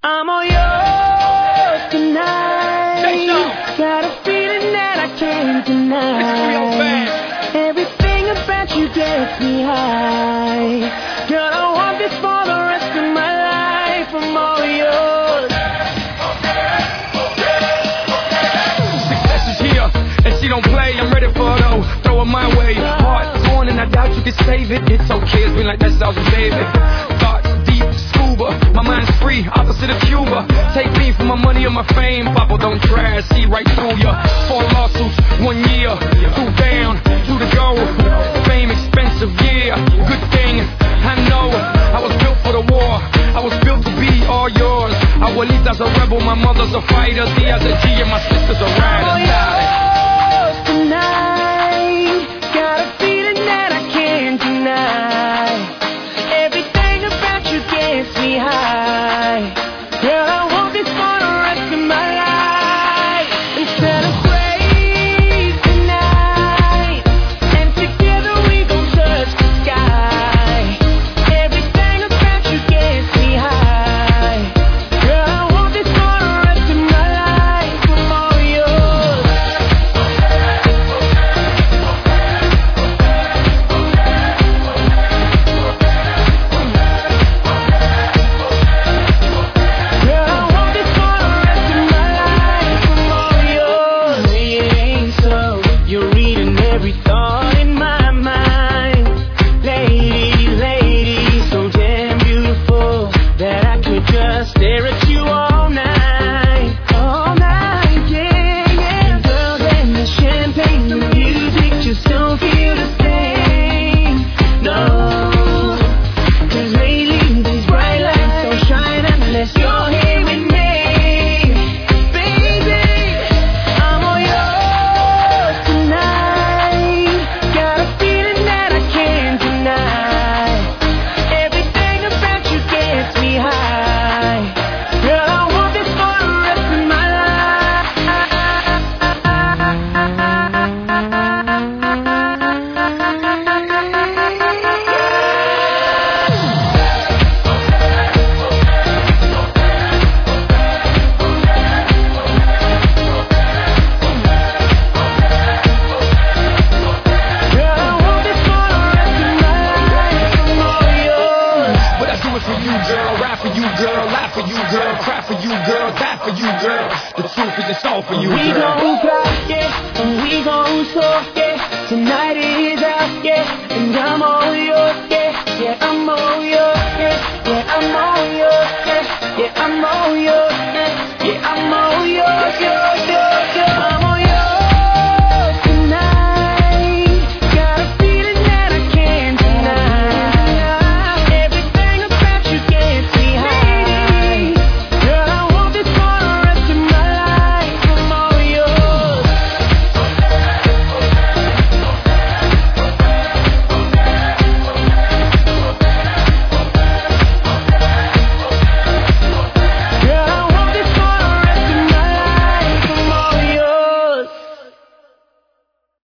I'm all yours tonight. Got a feeling that I can't deny. Everything about you gets me high. Girl, I want this for the rest of my life. I'm all yours. Success is here, and she don't play. I'm ready for her though. Throw it my way. Heart torn, and I doubt you can save it. It's okay, it's been like that since I was a baby. Thoughts deep, scuba. My mind's free, opposite of Cuba. Take me for my money or my fame. Papa, don't try, see right through ya. 4 lawsuits, 1 year. 2 down, 2 to go. Fame expensive, yeah. Good thing, I know. I was built for the war. I was built to be all yours. Abuelita's a rebel, my mother's a fighter. Tia's a G and my sister's a rider. Yours tonight. Got a feeling that I can't deny. Everything about you gets me high. Girl, I want this for the rest of my life. And celebrate tonight. And together we gon' touch the sky. Everything about you gets me high. Girl, I want this for the rest of my life. I'm all yours. Girl, I want this for the rest of my life. I'm all yours. It ain't so. You're reading every thought in my mind. Lady, so damn beautiful that I could just stare at you all night. All night, yeah. The girls and the champagne, the music just don't feel the same. No, 'cause lately these bright lights don't shine unless you're here with me. Baby, I'm all yours tonight. Got a feeling that I can't deny. Everything about you gets me high. Girl, I want this for the rest of my life. Girl, I want this for the rest of my life. I'm all yours. But I do it for you, girl. Rap for you, girl. Laugh for you, girl. Cry for you, girl. Die for you, girl. The truth is it's all for you, We girl. gon' fly, yeah, and we gon' soar, yeah. Tonight is out, yeah, and I'm all yours, yeah, I'm all yours, yeah, I'm all yours, yeah, I'm all yours, yeah, I'm all yours, yours.